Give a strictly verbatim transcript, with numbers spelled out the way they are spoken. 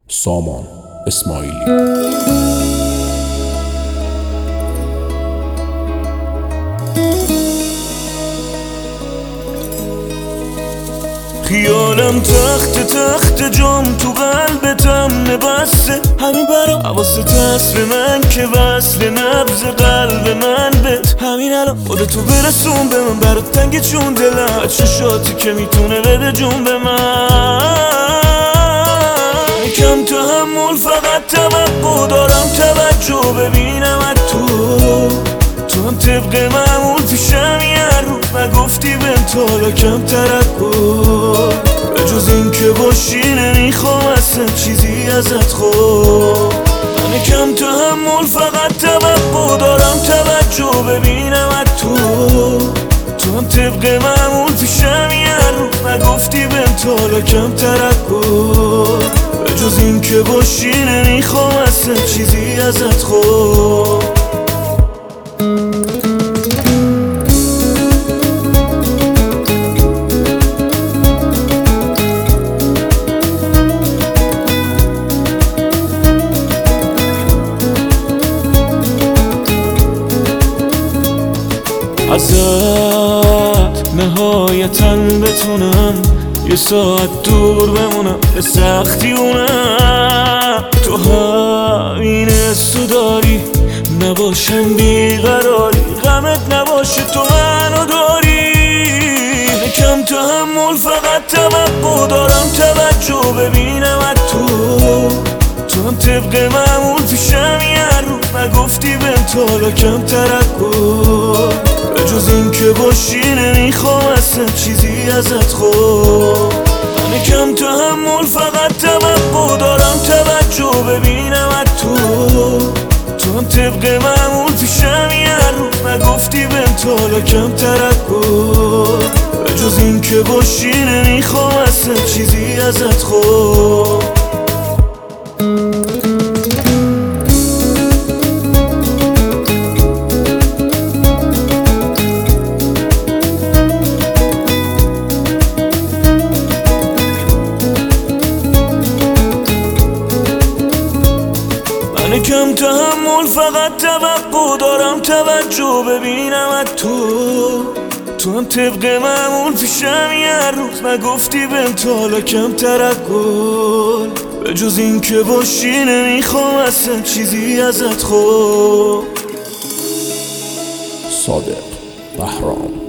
سامان اسماعیلی. خیالم تخت تخت جام تو قلبتم نبسته، همین برا حواست هست به من که وصل نبض قلب من بت. همین الان خودتو برسون به من، برات تنگ چون دلم چشاتی که میتونه بده جون به من. کم تحمل فقط توقع دارم توجه ببینم از تو، تو هم طبق معمول پیشم یه روز نگفتی بهم تا حالا کم ترکن. به جز این که باشی نمیخوام اصلا چیزی ازت خود. من کم تحمل فقط توقع دارم توجه ببینم از تو، تو هم طبق معمول پیشم یه روز نگفتی بهم تا حالا کم ترکن. به جز این که باشی نمیخوام اصلا چیزی ازت خود. ازت نهایتاً بتونم یه ساعت دور بمونم، به سختی اونم تو همین حسو داری، نباشم بیقراری غمت نباشه تو منو داری. کم تحمل فقط توقع دارم توجه ببینم از تو، تو هم طبق معمول پیشم یه روز نگفتی بهم تا حالا کم ترکن. به جز این که باشی نمیخوام اصلا چیزی ازت خود. من کم تحمل فقط توقع دارم توجه ببینم از تو، تو هم طبق معمول پیشم یه روز نگفتی بهم تا حالا کم ترکن. به جز این که باشی نمیخوام اصلا چیزی ازت خود. من کم تحمل فقط توقع دارم توجه ببینم از تو، تو هم طبق معمول پیشم یه روز نگفتی بهم تا حالا کم ترکن. به جز این که باشی نمیخوام اصلا چیزی ازت خود. صادق بهرام.